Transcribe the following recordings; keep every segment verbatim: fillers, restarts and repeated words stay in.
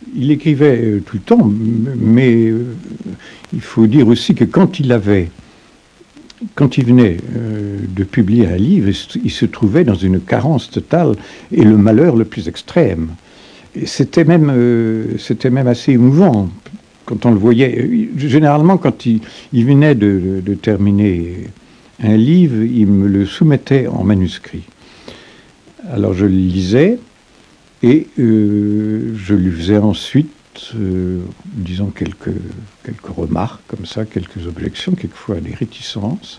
il écrivait euh, tout le temps, mais euh, il faut dire aussi que quand il avait, quand il venait euh, de publier un livre, il se trouvait dans une carence totale et le malheur le plus extrême. Et c'était même, euh, c'était même assez émouvant quand on le voyait. Généralement, quand il, il venait de, de, de terminer un livre, il me le soumettait en manuscrit. Alors je le lisais et euh, je lui faisais ensuite, euh, disons, quelques, quelques remarques comme ça, quelques objections, quelquefois des réticences.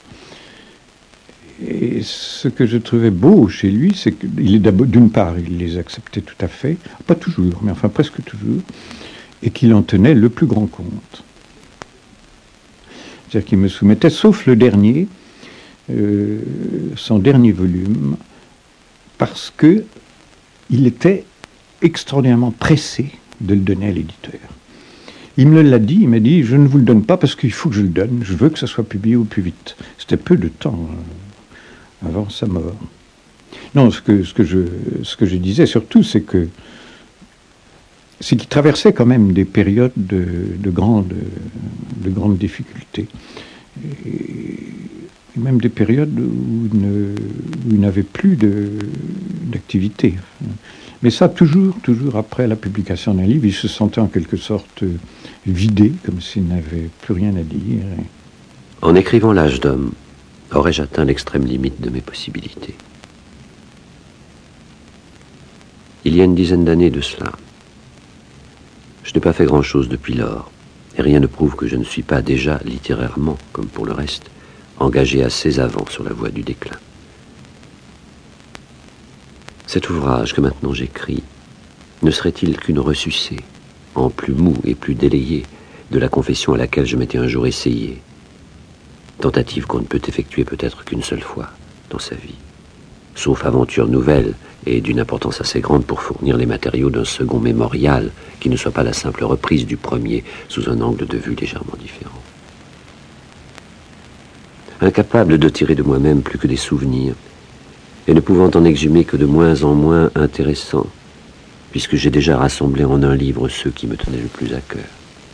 Et ce que je trouvais beau chez lui, c'est qu'il est d'abord, d'une part, il les acceptait tout à fait, pas toujours, mais enfin presque toujours, et qu'il en tenait le plus grand compte. C'est-à-dire qu'il me soumettait, sauf le dernier, euh, son dernier volume, parce que il était extraordinairement pressé de le donner à l'éditeur. Il me l'a dit, il m'a dit, je ne vous le donne pas parce qu'il faut que je le donne, je veux que ça soit publié au plus vite. C'était peu de temps euh, avant sa mort. Non, ce que, ce que, je, ce que je disais surtout, c'est que c'est qu'il traversait quand même des périodes de, de, grandes, de grandes difficultés. Et même des périodes où il, ne, où il n'avait plus de, d'activité. Mais ça, toujours, toujours après la publication d'un livre, il se sentait en quelque sorte vidé, comme s'il n'avait plus rien à dire. En écrivant L'âge d'homme, aurais-je atteint l'extrême limite de mes possibilités? Il y a une dizaine d'années de cela, je n'ai pas fait grand-chose depuis lors, et rien ne prouve que je ne suis pas déjà, littérairement, comme pour le reste, engagé assez avant sur la voie du déclin. Cet ouvrage que maintenant j'écris ne serait-il qu'une ressucée, en plus mou et plus délayé, de la confession à laquelle je m'étais un jour essayé, tentative qu'on ne peut effectuer peut-être qu'une seule fois dans sa vie, sauf aventure nouvelle et d'une importance assez grande pour fournir les matériaux d'un second mémorial qui ne soit pas la simple reprise du premier sous un angle de vue légèrement différent. Incapable de tirer de moi-même plus que des souvenirs, et ne pouvant en exhumer que de moins en moins intéressants, puisque j'ai déjà rassemblé en un livre ceux qui me tenaient le plus à cœur.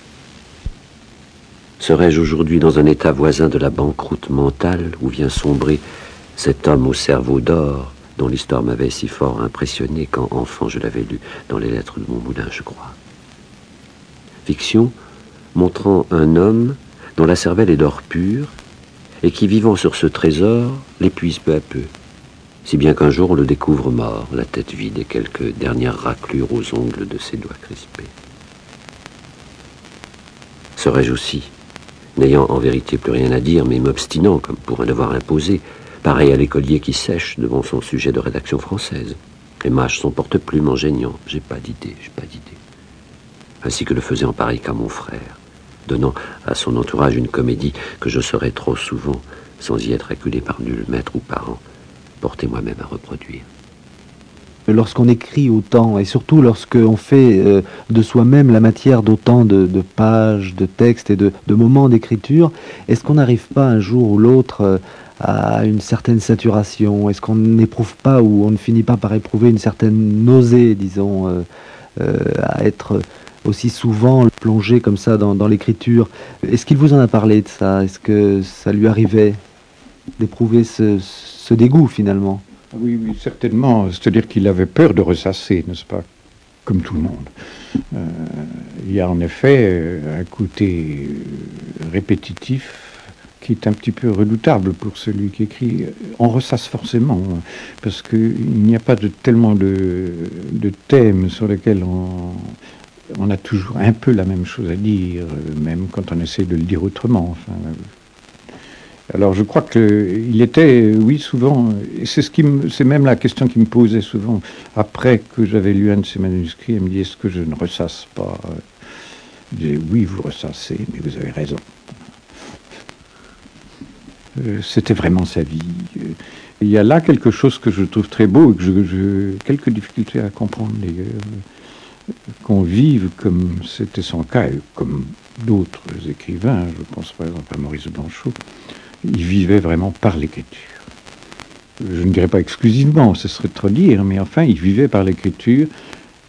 Serais-je aujourd'hui dans un état voisin de la banqueroute mentale où vient sombrer cet homme au cerveau d'or dont l'histoire m'avait si fort impressionné quand, enfant, je l'avais lu dans les lettres de mon moulin, je crois. Fiction montrant un homme dont la cervelle est d'or pur et qui, vivant sur ce trésor, l'épuise peu à peu, si bien qu'un jour on le découvre mort, la tête vide et quelques dernières raclures aux ongles de ses doigts crispés. Serais-je aussi, n'ayant en vérité plus rien à dire, mais m'obstinant comme pour un devoir imposé, pareil à l'écolier qui sèche devant son sujet de rédaction française, et mâche son porte-plume en geignant, j'ai pas d'idée, j'ai pas d'idée. Ainsi que le faisait en pareil cas mon frère, donnant à son entourage une comédie que je saurais trop souvent, sans y être acculé par nul maître ou parent, porter moi-même à reproduire. Lorsqu'on écrit autant, et surtout lorsqu'on fait euh, de soi-même la matière d'autant de, de pages, de textes et de, de moments d'écriture, est-ce qu'on n'arrive pas un jour ou l'autre euh, à une certaine saturation? Est-ce qu'on n'éprouve pas ou on ne finit pas par éprouver une certaine nausée, disons, euh, euh, à être aussi souvent plongé comme ça dans, dans l'écriture? Est-ce qu'il vous en a parlé de ça? Est-ce que ça lui arrivait d'éprouver ce, ce dégoût finalement? Oui, oui, certainement. C'est-à-dire qu'il avait peur de ressasser, n'est-ce pas? Comme tout le monde. Euh, il y a en effet un côté répétitif qui est un petit peu redoutable pour celui qui écrit. On ressasse forcément, parce qu'il n'y a pas de, tellement de, de thèmes sur lesquels on, on a toujours un peu la même chose à dire, même quand on essaie de le dire autrement. Enfin, alors je crois qu'il était, oui, souvent, et c'est ce qui me, c'est même la question qui me posait souvent, après que j'avais lu un de ses manuscrits, elle me dit, est-ce que je ne ressasse pas? Je disais, oui, vous ressassez, mais vous avez raison. Euh, c'était vraiment sa vie. Il y a là quelque chose que je trouve très beau, et que je, je quelques difficultés à comprendre d'ailleurs, qu'on vive comme c'était son cas, et comme d'autres écrivains, je pense par exemple à Maurice Blanchot, il vivait vraiment par l'écriture. Je ne dirais pas exclusivement, ce serait trop dire, mais enfin, il vivait par l'écriture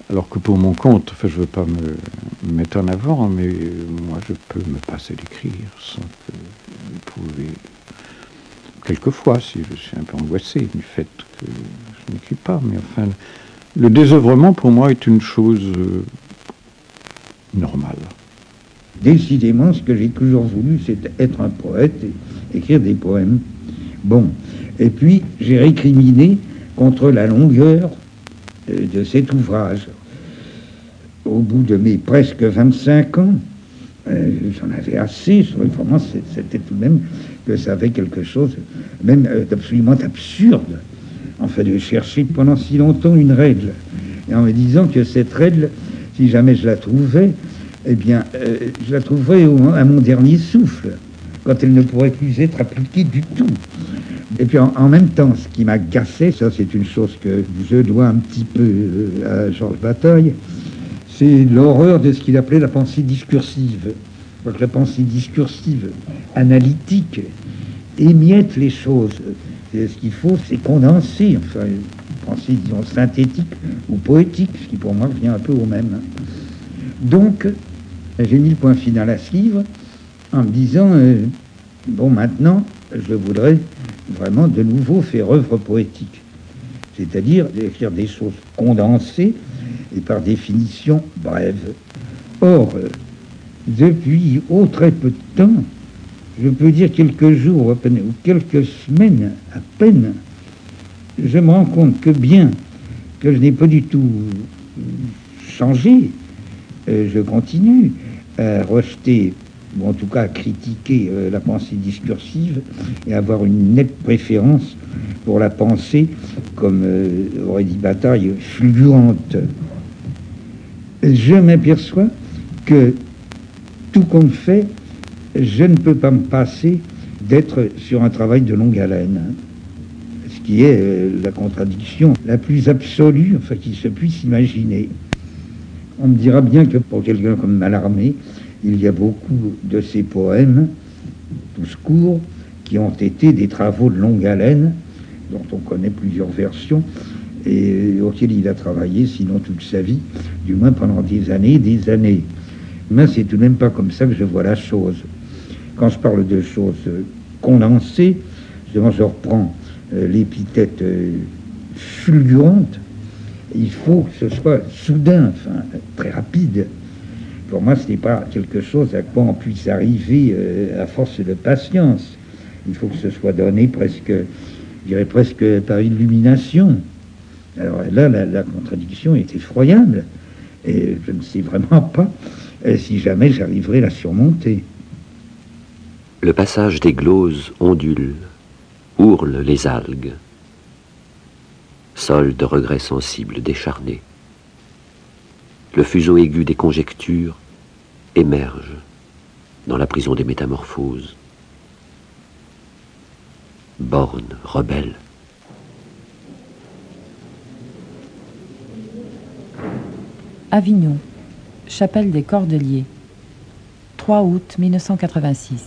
Alors que pour mon compte, enfin, je ne veux pas me mettre en avant, mais moi, je peux me passer d'écrire sans que vous pouvez... Quelquefois, si je suis un peu angoissé du fait que je n'écris pas, mais enfin, le désœuvrement, pour moi, est une chose euh, normale. Décidément, ce que j'ai toujours voulu, c'est être un poète et écrire des poèmes. Bon, et puis, j'ai récriminé contre la longueur de cet ouvrage. Au bout de mes presque vingt-cinq ans, euh, j'en avais assez. Vraiment, c'était tout de même que ça avait quelque chose, même euh, d'absolument absurde, en fait, de chercher pendant si longtemps une règle. Et en me disant que cette règle, si jamais je la trouvais, eh bien, euh, je la trouverais au, à mon dernier souffle, quand elle ne pourrait plus être appliquée du tout. Et puis en, en même temps, ce qui m'agaçait, ça c'est une chose que je dois un petit peu euh, à Georges Bataille, c'est l'horreur de ce qu'il appelait la pensée discursive. Donc la pensée discursive, analytique, émiette les choses. Et ce qu'il faut, c'est condenser, enfin, une pensée, disons, synthétique ou poétique, ce qui pour moi revient un peu au même. Donc, j'ai mis le point final à ce livre en me disant, euh, bon, maintenant, je voudrais vraiment de nouveau faire œuvre poétique, c'est-à-dire d'écrire des choses condensées et par définition brèves. Or, euh, depuis oh, très peu de temps, je peux dire quelques jours à peine, ou quelques semaines à peine, je me rends compte que bien que je n'ai pas du tout changé, euh, je continue à rejeter, ou en tout cas à critiquer euh, la pensée discursive et avoir une nette préférence pour la pensée, comme euh, aurait dit Bataille, fulgurante. Je m'aperçois que tout compte fait, je ne peux pas me passer d'être sur un travail de longue haleine, ce qui est euh, la contradiction la plus absolue, enfin, qui se puisse imaginer. On me dira bien que pour quelqu'un comme Mallarmé, il y a beaucoup de ces poèmes, tous courts, qui ont été des travaux de longue haleine, dont on connaît plusieurs versions, et auxquels il a travaillé, sinon toute sa vie, du moins pendant des années et des années. Mais c'est tout de même pas comme ça que je vois la chose. Quand je parle de choses condensées, justement, je reprends euh, l'épithète euh, fulgurante, il faut que ce soit soudain, enfin, très rapide. Pour moi, ce n'est pas quelque chose à quoi on puisse arriver euh, à force de patience. Il faut que ce soit donné presque, je dirais presque par illumination. Alors là, la, la contradiction est effroyable. Et je ne sais vraiment pas euh, si jamais j'arriverai à la surmonter. Le passage des gloses ondule, ourlent les algues. Sol de regrets sensibles décharnés. Le fuseau aigu des conjectures émerge dans la prison des métamorphoses. Borne, rebelle. Avignon, chapelle des Cordeliers, trois août mille neuf cent quatre-vingt-six.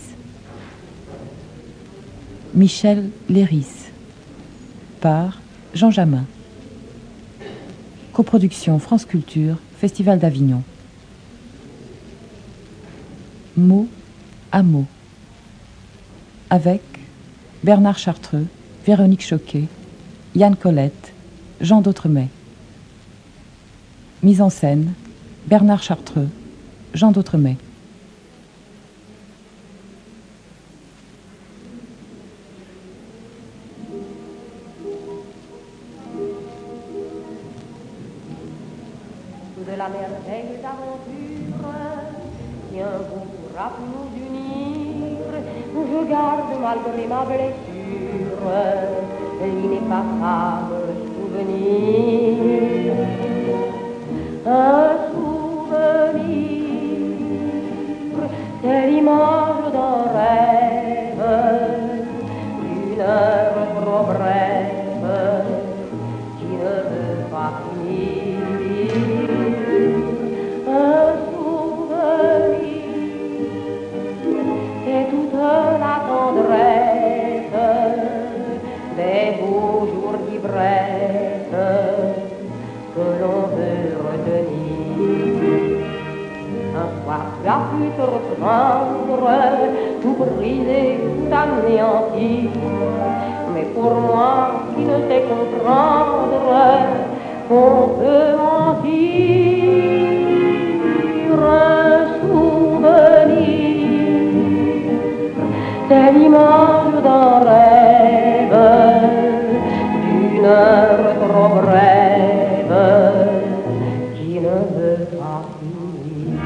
Michel Léris, par Jean Jamin. Coproduction France Culture, Festival d'Avignon. Mot à mot. Avec Bernard Chartreux, Véronique Choquet, Yann Colette, Jean d'Autremay. Mise en scène, Bernard Chartreux, Jean d'Autremay. De la merveille d'aventure qui un jour pourra plus nous unir, je garde malgré ma blessure l'ineffaçable souvenir. Un souvenir, c'est l'image d'un rêve, d'une heure trop brève qui ne veut pas finir. Un souvenir, c'est toute la tendresse des beaux jours d'ivresse que l'on veut retenir. tu as pu te reprendre, tout briser, tout anéantir. Mais pour moi qui ne sais comprendre qu'on peut mentir, un souvenir, c'est l'image d'un rêve, d'une heure trop brève, qui ne veut pas finir.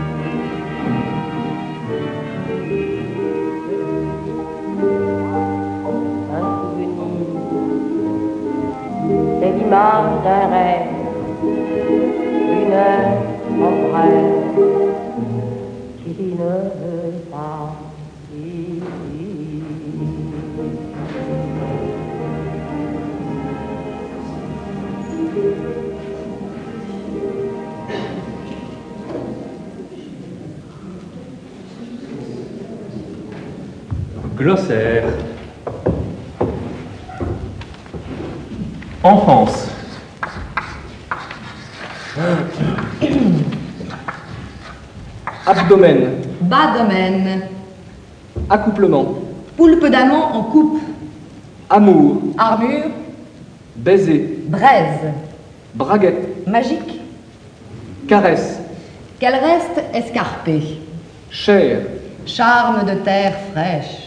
Un souvenir, c'est l'image d'un rêve, une heure en brève, qui ne veut pas finir. Glossaire. Enfance. Abdomen. Bas domaine. Accouplement. Poulpe d'amant en coupe. Amour. Armure. Baiser. Braise. Braguette. Magique. Caresse. Qu'elle reste escarpée. Chair. Charme de terre fraîche.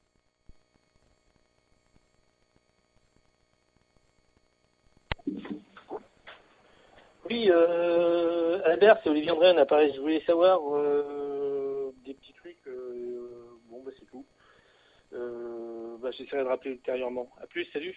Oui, euh, Albert, c'est Olivier André, on apparaît. Je voulais savoir euh, des petits trucs. Euh, bon, bah c'est tout. Euh, bah, j'essaierai de rappeler ultérieurement. A plus, salut.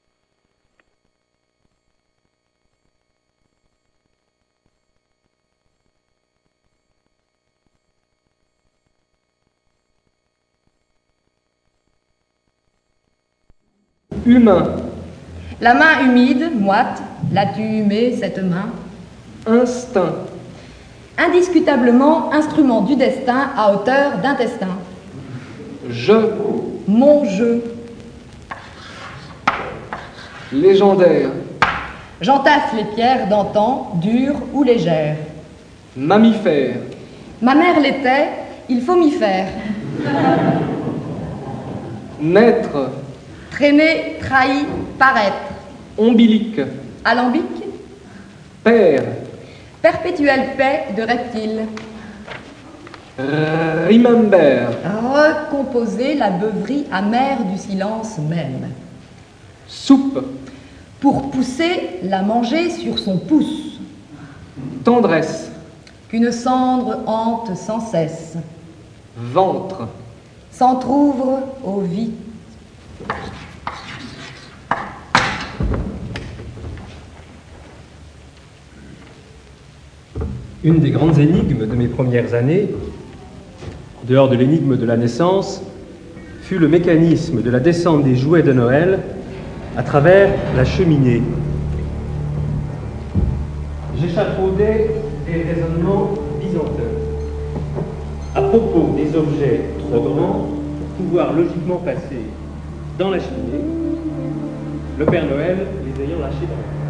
Humain. La main humide, moite, l'as-tu humée cette main? Instinct. Indiscutablement instrument du destin à hauteur d'intestin. Je. Mon jeu. Légendaire. J'entasse les pierres d'antan, dures ou légères. Mammifère. Ma mère l'était, il faut m'y faire. Naître. Traîner, trahi, paraître. Ombilique. Alambic. Père. Perpétuelle paix de reptiles. Remember. Recomposer la beuverie amère du silence même. Soupe. Pour pousser, la manger sur son pouce. Tendresse. Qu'une cendre hante sans cesse. Ventre. S'entr'ouvre aux vies. Une des grandes énigmes de mes premières années, en dehors de l'énigme de la naissance, fut le mécanisme de la descente des jouets de Noël à travers la cheminée. J'échafaudais des raisonnements byzantins à propos des objets trop grands pour pouvoir logiquement passer dans la cheminée, le Père Noël les ayant lâchés dans la terre.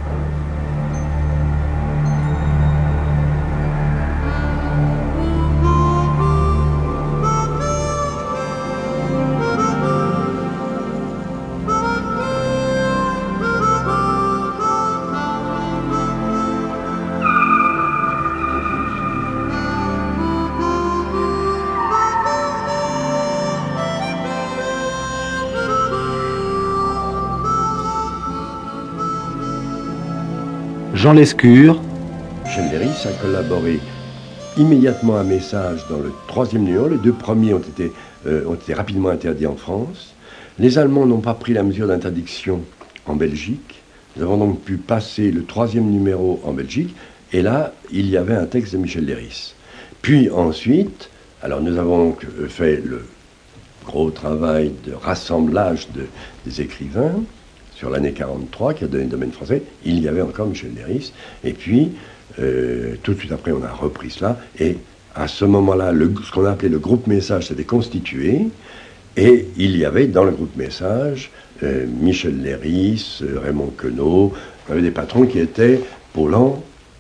Jean Lescure. Michel Léris a collaboré immédiatement à Message dans le troisième numéro. Les deux premiers ont été, euh, ont été rapidement interdits en France. Les Allemands n'ont pas pris la mesure d'interdiction en Belgique. Nous avons donc pu passer le troisième numéro en Belgique. Et là, il y avait un texte de Michel Léris. Puis ensuite, alors nous avons fait le gros travail de rassemblage de, des écrivains sur l'année quarante-trois, qui a donné le domaine français. Il y avait encore Michel Léris. Et puis, euh, tout de suite après, on a repris cela. Et à ce moment-là, le, ce qu'on a appelé le groupe Message s'était constitué. Et il y avait dans le groupe Message euh, Michel Léris, euh, Raymond Queneau. Il y avait des patrons qui étaient Paulan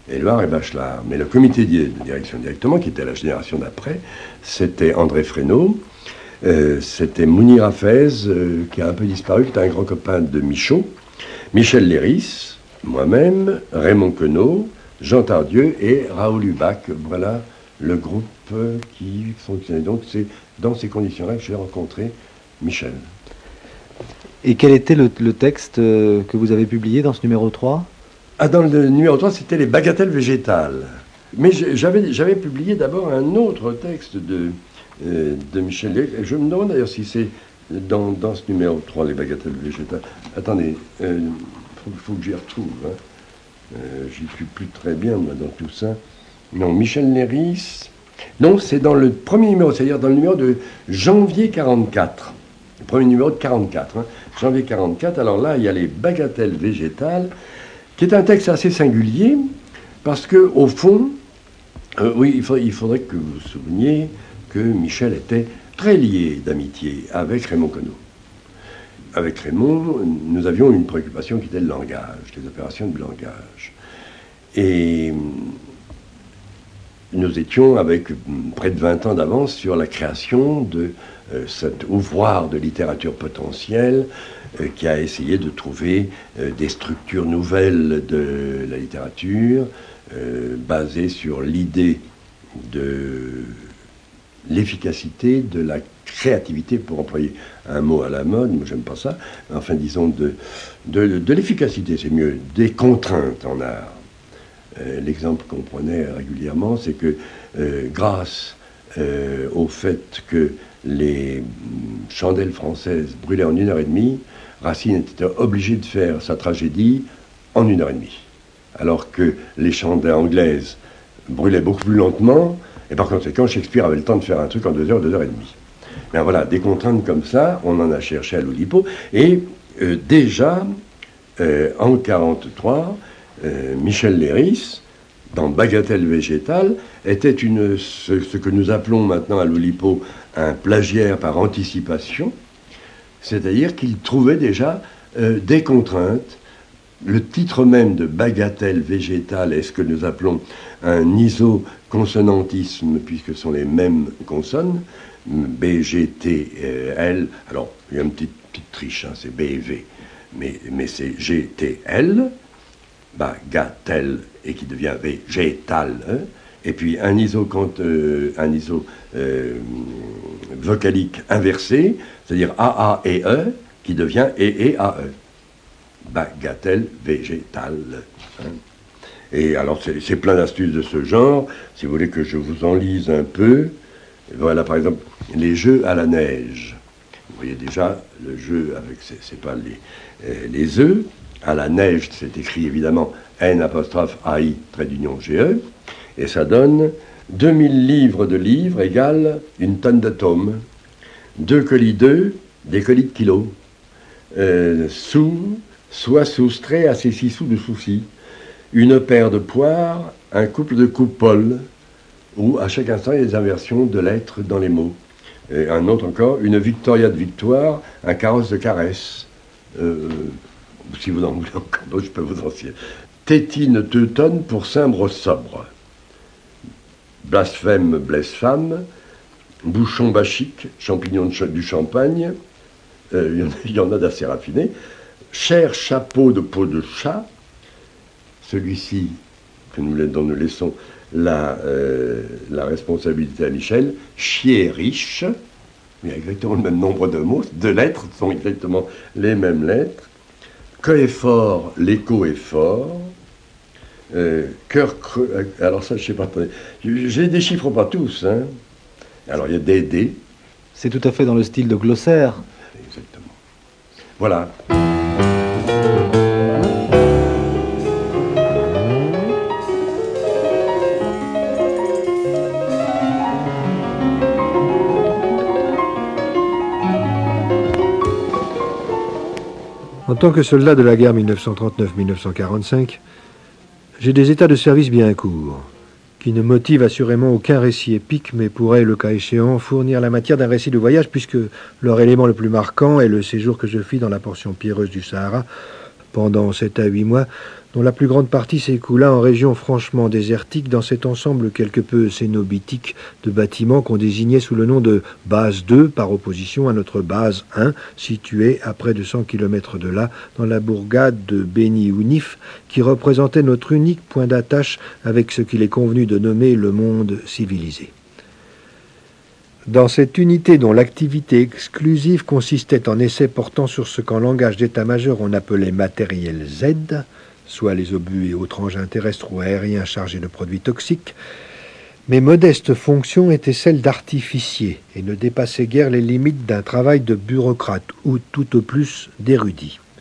Éluard et Bachelard. Mais le comité de direction directement, qui était la génération d'après, c'était André Fresneau, euh, c'était Mounir Hafez, euh, qui a un peu disparu, qui était un grand copain de Michaud, Michel Léris, moi-même, Raymond Queneau, Jean Tardieu et Raoul Hubac. Voilà le groupe qui fonctionnait. Donc c'est dans ces conditions-là que j'ai rencontré Michel. Et quel était le, le texte euh, que vous avez publié dans ce numéro trois? Ah, dans le numéro trois, c'était les bagatelles végétales. Mais j'avais, j'avais publié d'abord un autre texte de, euh, de Michel Léris. Je me demande d'ailleurs si c'est dans, dans ce numéro trois, les bagatelles végétales. Attendez, il euh, faut, faut que j'y retrouve. Hein. Euh, j'y suis plus très bien, moi, dans tout ça. Non, Michel Léris... Non, c'est dans le premier numéro, c'est-à-dire dans le numéro de janvier quarante-quatre. Le premier numéro de quarante-quatre. Hein. janvier quarante-quatre, alors là, il y a les bagatelles végétales, qui est un texte assez singulier, parce que au fond, euh, oui, il faudrait, il faudrait que vous vous souveniez que Michel était très lié d'amitié avec Raymond Queneau. Avec Raymond, nous avions une préoccupation qui était le langage, les opérations de langage. Et nous étions avec près de vingt ans d'avance sur la création de euh, cet ouvroir de littérature potentielle euh, qui a essayé de trouver euh, des structures nouvelles de la littérature euh, basées sur l'idée de l'efficacité, de la créativité, pour employer un mot à la mode, moi j'aime pas ça, enfin disons de, de, de l'efficacité, c'est mieux, des contraintes en art. Euh, l'exemple qu'on prenait régulièrement, c'est que euh, grâce euh, au fait que les chandelles françaises brûlaient en une heure et demie, Racine était obligé de faire sa tragédie en une heure et demie. Alors que les chandelles anglaises brûlaient beaucoup plus lentement, et par conséquent, Shakespeare avait le temps de faire un truc en deux heures, deux heures et demie. Ben voilà, des contraintes comme ça, on en a cherché à l'Oulipo, et euh, déjà, euh, en quarante-trois, Euh, Michel Léris, dans Bagatelle végétale, était une, ce, ce que nous appelons maintenant à l'Oulipo un plagiaire par anticipation, c'est-à-dire qu'il trouvait déjà euh, des contraintes. Le titre même de Bagatelle végétale est ce que nous appelons un isoconsonantisme, puisque ce sont les mêmes consonnes, B, G, T, L. Alors, il y a une petite, petite triche, hein, c'est B et V, mais, mais c'est G, T, L. Bagatelle, et qui devient végétal, hein, et puis un iso, euh, un iso euh, vocalique inversé, c'est-à-dire A, A et E, qui devient E, E, A, E. Bagatelle végétal. Hein. Et alors, c'est, c'est plein d'astuces de ce genre. Si vous voulez que je vous en lise un peu, voilà, par exemple, les jeux à la neige. Vous voyez déjà le jeu avec, c'est, c'est pas les, euh, les œufs. À la neige, c'est écrit évidemment N apostrophe A I trait d'union G E, et ça donne deux mille livres de livres égale une tonne d'atomes, deux colis d'œufs, des colis de kilos, euh, sous, soit soustrait à ces six sous de soucis, une paire de poires, un couple de coupoles, où à chaque instant il y a des inversions de lettres dans les mots. Et un autre encore, une victoria de victoire, un carrosse de caresse. Euh, Si vous en voulez encore, je peux vous en citer. Tétine teutonne pour cimbre sobre. Blasphème, blesse-femme. Bouchon bachique, champignon de ch- du champagne. Euh, il y en a d'assez raffinés. Cher chapeau de peau de chat. Celui-ci, que nous, dont nous laissons la, euh, la responsabilité à Michel. Chier riche. Il y a exactement le même nombre de mots. De lettres, ce sont exactement les mêmes lettres. Que est fort, l'écho est fort. Euh, cœur creux. Alors ça, je sais pas. Je les déchiffre pas tous. Hein. Alors il y a des D. C'est tout à fait dans le style de glossaire. Exactement. Voilà. En tant que soldat de la guerre mille neuf cent trente-neuf mille neuf cent quarante-cinq, j'ai des états de service bien courts, qui ne motivent assurément aucun récit épique, mais pourraient, le cas échéant, fournir la matière d'un récit de voyage, puisque leur élément le plus marquant est le séjour que je fis dans la portion pierreuse du Sahara, pendant sept à huit mois, dont la plus grande partie s'écoula en région franchement désertique, dans cet ensemble quelque peu cénobitique de bâtiments qu'on désignait sous le nom de base deux, par opposition à notre base un, située à près de cent kilomètres de là, dans la bourgade de Beni Ounif, qui représentait notre unique point d'attache avec ce qu'il est convenu de nommer le monde civilisé. Dans cette unité dont l'activité exclusive consistait en essais portant sur ce qu'en langage d'état-major on appelait matériel Z, soit les obus et autres engins terrestres ou aériens chargés de produits toxiques, mes modestes fonctions étaient celles d'artificier et ne dépassaient guère les limites d'un travail de bureaucrate ou tout au plus d'érudit.